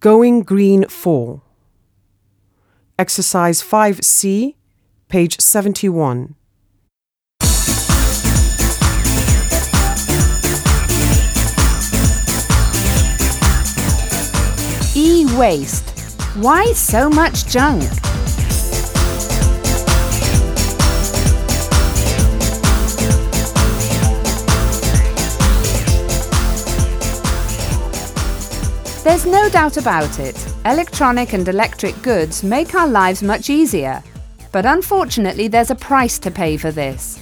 Going Green 4. Exercise 5C, page 71. E-waste. Why so much junk? There's no doubt about it, electronic and electric goods make our lives much easier, but unfortunately there's a price to pay for this.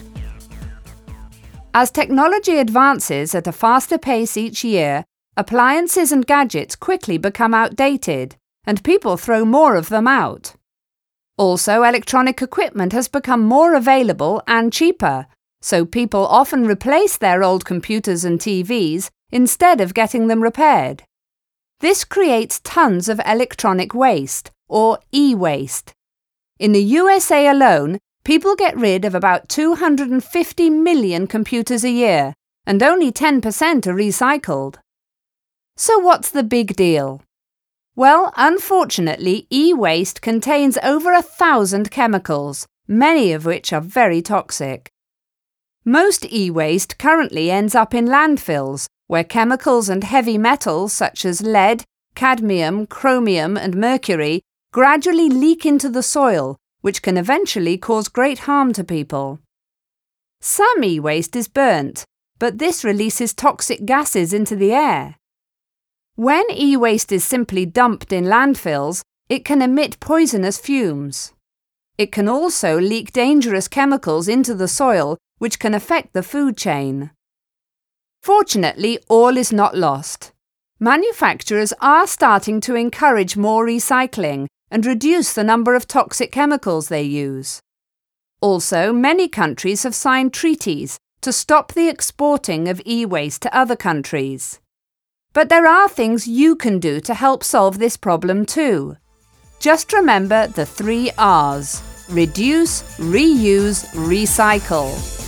As technology advances at a faster pace each year, appliances and gadgets quickly become outdated, and people throw more of them out. Also, electronic equipment has become more available and cheaper, so people often replace their old computers and TVs instead of getting them repaired. This creates tons of electronic waste, or e-waste. In the USA alone, people get rid of about 250 million computers a year, and only 10% are recycled. So what's the big deal? Well, unfortunately, e-waste contains over 1,000 chemicals, many of which are very toxic. Most e-waste currently ends up in landfills, where chemicals and heavy metals such as lead, cadmium, chromium and mercury gradually leak into the soil, which can eventually cause great harm to people. Some e-waste is burnt, but this releases toxic gases into the air. When e-waste is simply dumped in landfills, it can emit poisonous fumes. It can also leak dangerous chemicals into the soil, which can affect the food chain. Fortunately, all is not lost. Manufacturers are starting to encourage more recycling and reduce the number of toxic chemicals they use. Also, many countries have signed treaties to stop the exporting of e-waste to other countries. But there are things you can do to help solve this problem too. Just remember the 3 R's: reduce, reuse, recycle.